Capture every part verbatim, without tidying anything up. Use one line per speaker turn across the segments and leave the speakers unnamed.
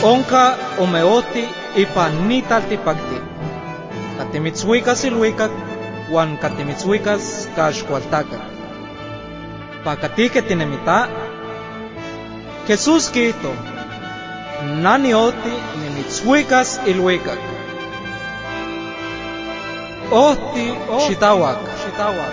Onka omeoti ipan ni taltipakti. Katimitzhuikas iluikak, wan katimitzhuikas kaxkualtaka. Pakatike tinemita, Jesús quito, nani oti nimitzhuikas iluikak. Oti xitawak, xitawak.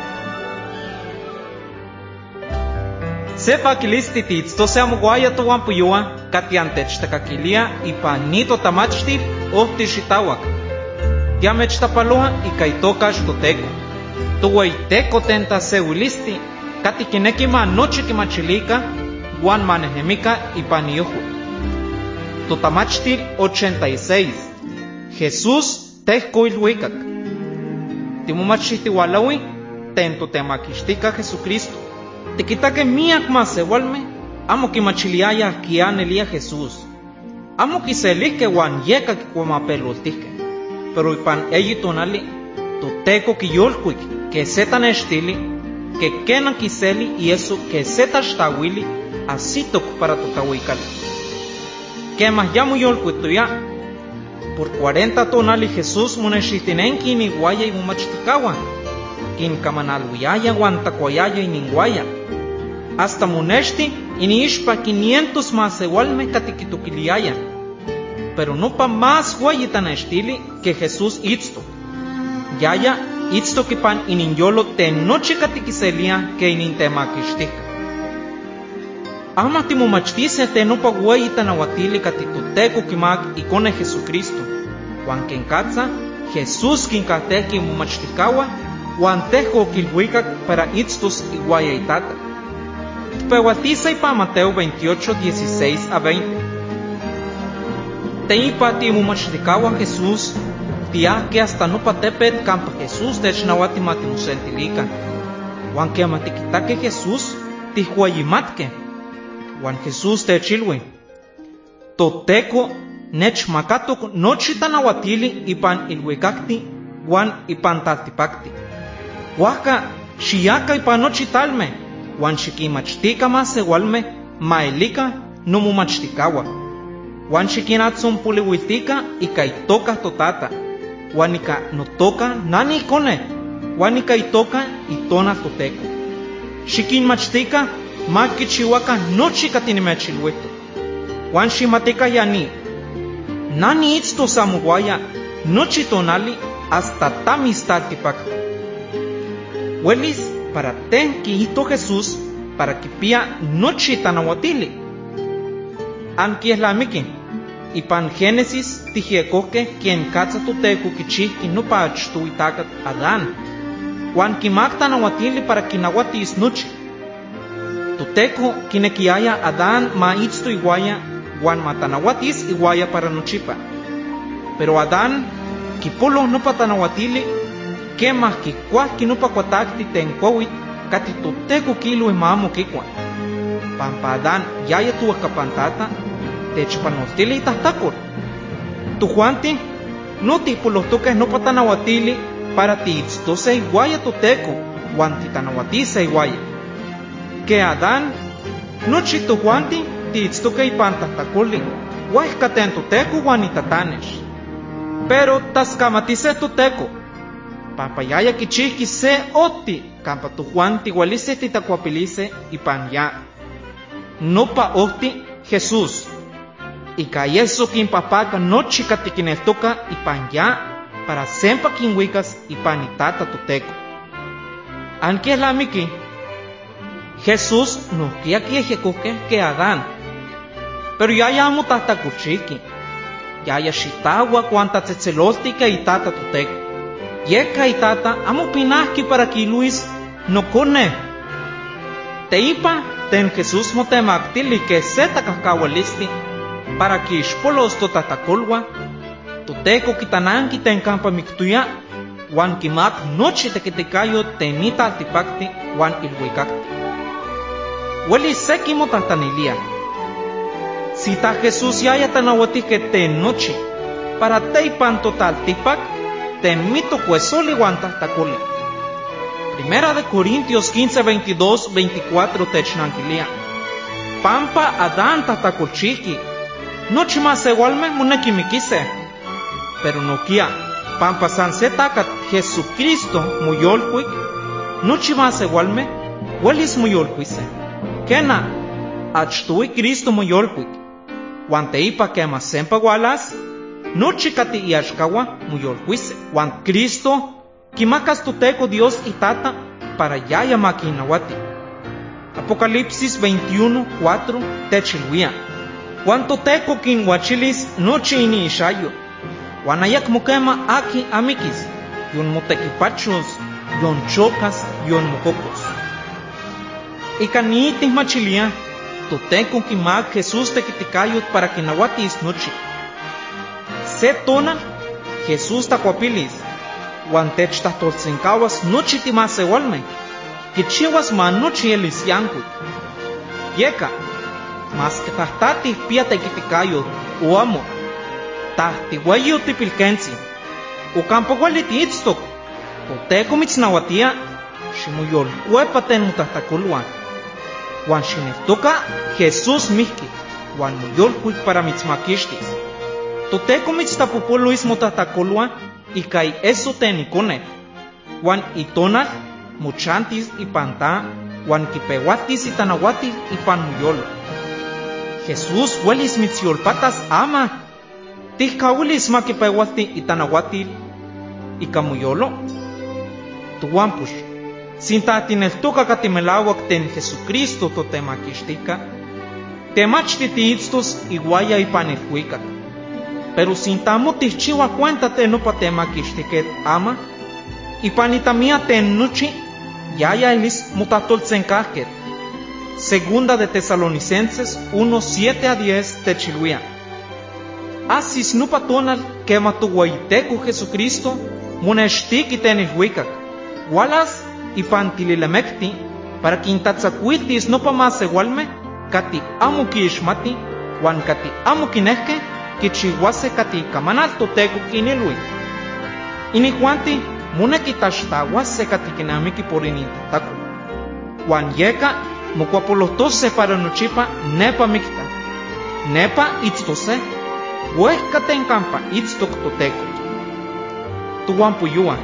Sepa kilisti titsto se amuguaya tuwan puyua, katiantech takakilia ipan nito tamachtil ohti xitawak. Tiamech tapaloa ikaitoka xtoteko. Tuwaiteko tenta seulisti, katikineki noche kimachilika, wan manejemika ipan iojue. Totamachtil ochenta y seis. Jesús tehko ilhuikak. Timumachihtiwalawi, tento temakixtika Jesucristo. Tikitake miak masewalme, amo kimachiliaya kianelia Jesús. Amo kiselike wan yeka kikwamapeloltike. Pero ipan eyi tonali, toteko kiyolkuik, que setan estili, que kenan kiseli y eso que seta xtawili, así tok para totahuikali. Que más llamo yolkuituya, por cuarenta tonali Jesús munexihtinenki ni guaya y mumachitikawa, kin kamanaluyaya wan takwayaya y ninguaya. Hasta munexti iniishpa quinientos masewalme katikitukiliaya. Pero no pa más guayitan estili que Jesús itzto. Yaya itzto kipan ininyolo te noche katikiselia que inintemakishtika. Ama timumachtice te no pa guayitan awatili katituteko kimak ikone Jesucristo. Juan kenkatza Jesús kinkateki mumachtikawa, Juan tejo kilhuikak para itztos iguaya itata. Tpewatiza ipa Mateo veintiocho, dieciséis a veinte. Teipa timumachitikawa Jesús, tia que hasta no patepet campa Jesús technawati matimusentilika. Juan que amatikitake Jesús, tihuayimatke. Juan Jesús techilwe. Toteko nechmakatok nochitanawatili ipan ilhuikakti, Juan ipan taltipakti. Huaca xiaka ipan nochitalme, Juan xikimachtika masewalme, maelika no mumachtikawa. Juan xikinatson pulihuitika ika itoka totata. Juan ika notoka nani ikone. Juan ika itoka itona toteko. Xikinmachtika makichiwaka nochi katinimechilhuito. Juan ximatika yani. Nani itzto samuguaya nochi tonali hasta tamistaltipakti. Huelis para ten ki ito Jesús para que pia nochi tanawatili. Ankieslamiki. Ipan Génesis tijiekoke quien katza toteco kichihki no pa achtu itakat Adán. Juan kimak tanawatili para kinawatis nochi. Toteco kinekiaya Adán ma itzto iguaya, Juan matanawatis iguaya para nochipa. Pero Adán kipolo no pa tanawatili, que más que cualquier no pa cuatakti tenkowi, kati toteco kilo y mamo kikwa. Pampa Adán yaya tu akapantata, techpanostili tahtakor. Tu Juanti, no tipo los toques no pa tanawatili, para ti itztose iguaya toteco, Juanti tanawatisa iguaya. Que Adán, no chito Juanti, ti itztoke ipan tahtakoli, huaykaten toteco Juanitatanesh. Pero taskamatice toteco. Papayaya kichiki se oti, campa tu Juan tigualice titacuapilice y pan ya. No pa oti Jesús. Y cayeso quien papaka no chica tiquinetoca y pan ya, para sempa quinhuicas y panitata tuteco. Anque la miki. Jesús no quia quiejecoque que Adán. Pero ya llamo tata cuchiqui. Ya ya shitawa cuanta tzetzeloltica y tata tuteco. Yeka y tata amo pinahki para que Luis no cone. Teipa ten Jesús motemactili que seta kakawalisti para que ishpolos totatakolwa. Toteco kitananki ten campa miktuya. Wan kimak noche tequitecayo tenita altipakti wan ilhuikakti. Hueli seki motatanilia. Si ta Jesús ya ya tanawati que te noche para teipan total tipak. Temito cuesoli guantahtakuli. Primera de Corintios quince, veintidós, veinticuatro technanquilia. Pampa Adán tatacolchiqui. nochi masewalme monekimiquise, pero noquia, pampa san se tacat Jesucristo muyolcuic, nochi masewalme, huelis muyolcuise. Kena, achtui Cristo muyolcuic, guanteipa quema sempa gualas, nochi cati iashkawa muyolcuise, guant Cristo, quimacas tuteco Dios y tata, para yaya maquinawati. Apocalipsis veintiuno, cuatro, techilwia. Cuanto teco quinguachilis nochi ini ishayo. Wanayak mukema aki amikis, yon motequipachos, yon chocas, yon mococos. Y caniitis machilia, toteco quimac Jesús tequiticayot para quinawatis nochi. Se tona, Jesús tacuapilis, guantech tahtolzincawas nochi timasewalme, quichiwas ma nochi elis yancuic. Yeka, mas que tahtatih pia tequiticayot, o amo, tahti hueyo tipilkensi, o campo gualiti itztok, toteco mitznawatia, shimuyol cuepaten mutahtakulwan, wan shineftoka Jesús mihki, wan muyolcuic para mitzmakishtis. Toteco mitztapupuluis mutahtakulwan, y kai eso tenicone, wan itonal, muchantis y panta, wan kipewatis y tanawatis y pan muyolo. Jesús huelis mitziolpatas ama, tihkaulis makipewati y tanawatil y kamuyolo. Tuwampush, sinta tineltoka katimelawak ten Jesucristo totemakishtika, temachtitiitstos iguaya y panilhuikat. Pero sinta mutihchiwa cuenta tenopa temakishtiket ama, y panitamia ten nuchi, yaya elis mutatoltzenkahket. Segunda de Tesalonicenses uno, siete a diez techiluia. Asis nupa tonal quema tu guaiteco Jesucristo, muneshtik y tenilhuikak. Walas y pantililemekti, para quintatzacuitis nupa más igualme, kati amo kiishmati, wan kati amo kinehke, kichihuase kati kamanal toteco kinilui. Inihuanti, munekitashtahuase kati kinamiki por inintataku. Wan yeka, mocuapolotose para nochipa nepa mikta. Nepa itztose, huescate en campa itztok toteco. Tuwan puyua.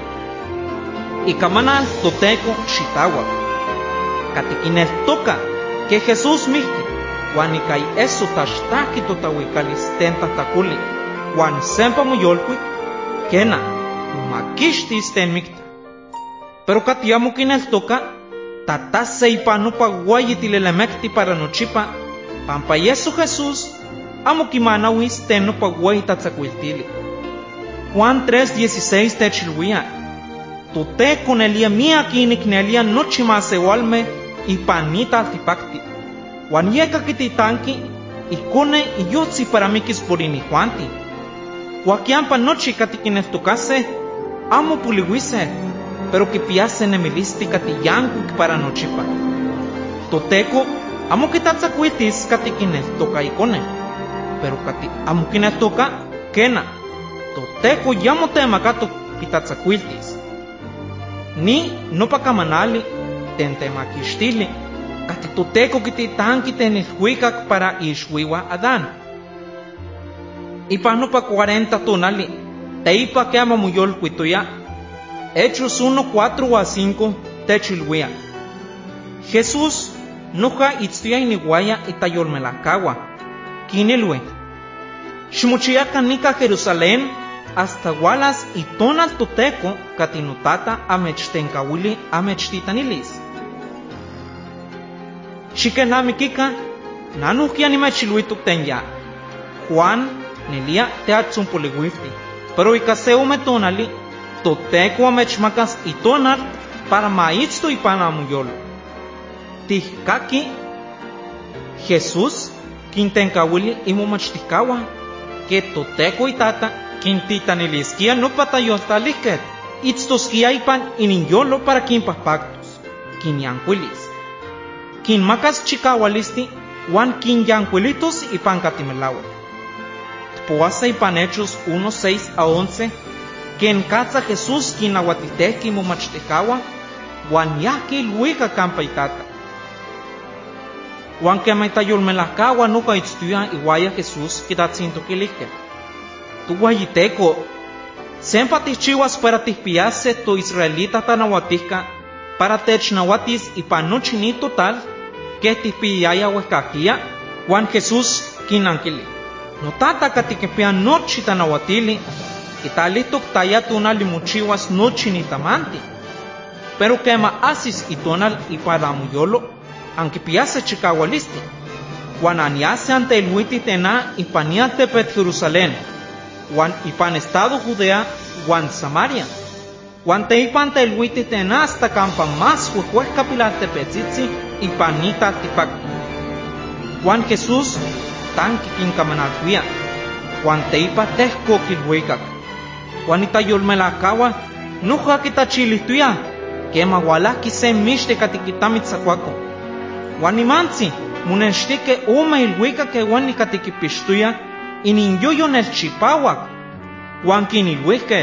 Y kamanal toteco shitawa. Katikinel toka que Jesús mihki. Wan ikai eso tashtaki totawikalis tentatakuli. Wan sempa muyolkuik. Kena, umakishtis ten mikta. Pero katiamu kinel toka. Tatase y panupa guayitilelemekti para nochipa, pampa yeso Jesús, amo kimanawis tenupa guayitatzacuiltili. Juan tres dieciséis techilwia, tute con elia mia kiniknelia nochi masewalme y panita altipakti. Juan yeka kititanki, y kone y yotzi para mikis por inihuanti. Huakiampa nochi katikineltokase, amo puliwise, pero que piase nemilisti katiyankuik para nochipa. Toteco, amo kitatzacuitis katikineltoka ikone, pero kati amo kineltoka, kena. Toteco yamo temakato kitatzacuitis. Ni no pa kamanali, ten temakixtili, kati toteco kititanki tenilhuikak para ixhuiwa Adán. Ipa no pa cuarenta tonali, teipa que amo muyolcuitoya. Hechos uno, cuatro a cinco, techilwia. Jesús noja itztia iniguaya itayolmelakawa. Kinilwe. Shmuchiaka nika Jerusalén hasta Walas y tonal toteco katinutata amechtenkawili amechtitanilis. Shikenamikika nanukia nimechilwituk tenya. Juan nilia teatzun poliwifti. Pero ikaseu metonali toteco amechmacas y tonal para maitzto y panamuyolo. Tihkaki Jesús quintencawili y momachticawa que toteco y tata quintitanilisquia no patayoltaliket itztosquia y pan ininyolo para quinpapactos quinyanquilis quinmacas chicawalisti wan quinyanquilitos y pan catimelawa. Tpoasa y pan Hechos uno, seis a once que en casa Jesús quinahuatiteki momachtekawa, wan yaki luika campa itata. Juan que maitayolmelahkawa nuka itztuya iguaya Jesús kitatzinto kilihke. Tu guayiteco, sempa tichiwas para tispiase tu israelita tanahuatisca para technahuatis y panochini total que tispiyaya huescaquia. Juan Jesús kinankili. No tata katikepia nochi tanahuatili, kitalistok tayatuna limuchiwas nochi ni tamanti. Pero quema asis itonal y para muyolo, aunque piase chicahualisti. Juan aniase ante el huiti tena y paniate pet Jerusalén. Juan ipan estado Judea, Juan Samaria. Juan te ipan te el huiti tena hasta campa más huejuez capilate petzitzi y panita tipac. Juan Jesús tanki kinkamanalhuia. Juan te ipa tehko kilhuicac. Juan itayolmelakawa nuja kitachilistuya. Kema walaki se mishte katikitamitzacuaco. Juan imanzi munenchtike uma ilhuica que Juan nikatikipistuya ininyoyo nel chipawak. Juan kinilhuique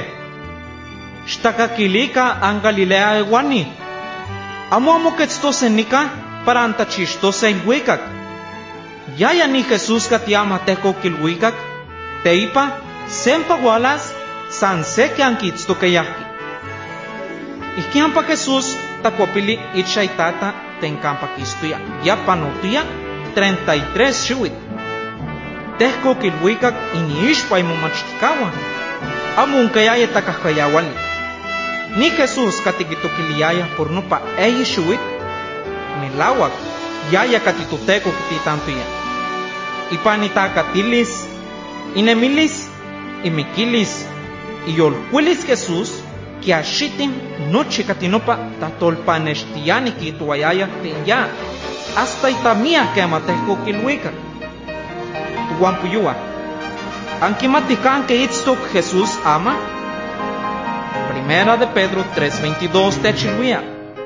xtakakilika an Galilea Juani. Amo amo ketztosenika para antachistose ilhuicac. Yaya ni Jesús katiama teco kilhuicac. Teipa sempa walas san se que ankitztokeyahki. Ikiampa Jesús tacuapili ichaitata tencampa kistuya. Ya panotuya treinta y tres xiuit. Tehko kilhuicac iniishpa imomachitikawa. Amunkayaya takahkayawali. Ni Jesús katikitokiliaya por nopa eyi xiuit. Milawak yaya katituteco kititantuya. Ipanitacatilis, inemilis, imikilis, iyolcuilis Jesús que ashitim noche katinopa tatolpanestiani kituayaya ya hasta itamia kemateco kilhuica. Tuampuyua. Anquimatican que itztok Jesús ama. Primera de Pedro tres veintidós techilhuia.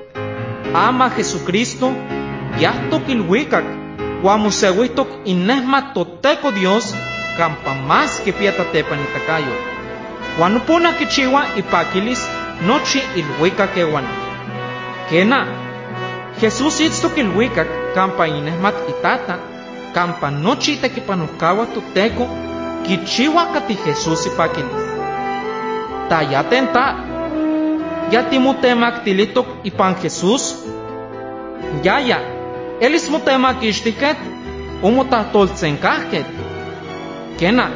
Ama Jesucristo yahto kilhuicac. Guamusehuitok inesma toteco Dios campa más que piatatepanitacayo. Guanupuna kichiwa ipaquilis nochi ilhuicac ewan. Kena, Jesús itztok ilhuicac campa inesmat itata, campa nochi tequipanucawa toteco, kichiwa kati Jesús ipaquilis. Ta ya tenta, ya timutemactilitok ipan Jesús, ya ya, elis mutemakixtiket, umutahtoltzenkahket. Kena,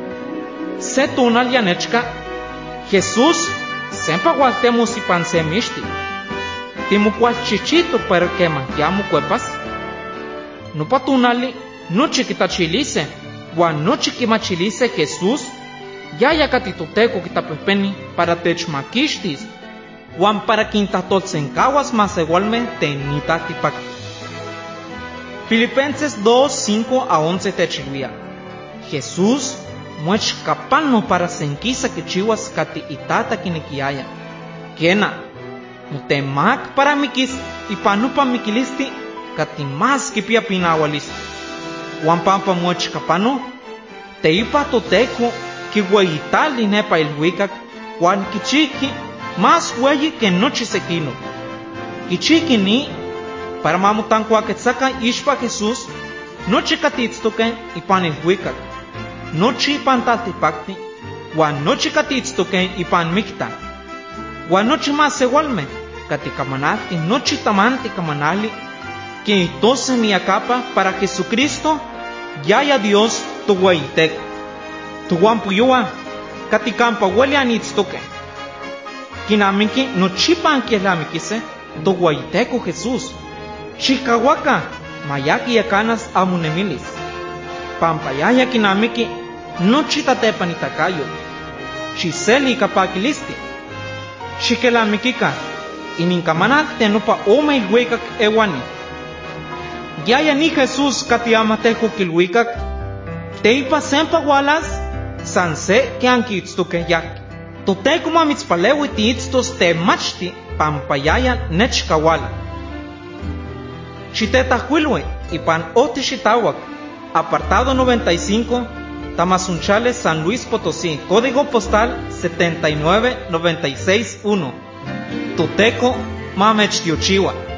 se tunal yanechka, Jesús sempa gualtemos ipan semishti. Timucualchichito pero quema ya mucuepas. No patunali, no chiquitachilice, guan no chiquimachilice Jesús, ya ya catituteco quitapepeni para techmaquistis, guan para quintatoltzencaguas más igualmente nita tipac. Filipenses dos, cinco a once techilvia. Jesús muech capano para senquisa que chihuas cati itata kinequiaya. Kena, mutemak para mikis y panupa mikilisti cati más que pia pinawalis. Juan pampa muech capano, te ipa toteco que hueyitali nepa el huicac, Juan kichiki más hueyi que noche sequino. Kichiki ni para mamutan cuaquetzaca ishpa Jesús, noche catitztoque y pan el huicac. Nochi pan taltipacti, guan nochi catitztoque y pan micta. Guan nochi más igualme, caticamanati, nochi tamanti camanali, que itose mi acapa para Jesucristo, ya ya Dios tu guaitec. Tu guampuyua, caticampa huele anitztoque. Kinamiki nochi pan kielamikise, tu guaiteco Jesús. Chicahuaca, mayaki yacanas amunemilis. Pampayaya kinamiki nochi tatepanitacayo. Chiseli kapakilisti. Shikelamikika. Ininkamanat tenupa ome ilhuicac ewani. Yaya ni Jesús katiamatejo kilhuicac. Teipa sempa walas sanse que ankitztuke yak. Toteco mamitzpalewi tiitztos te machti pampayaya nechkawala. Chitetahuilwe ipan oti xitawak. Apartado noventa y cinco, Tamazunchales, San Luis Potosí, código postal setenta y nueve noventa y seis uno. Toteco, Mamech Diochiwa.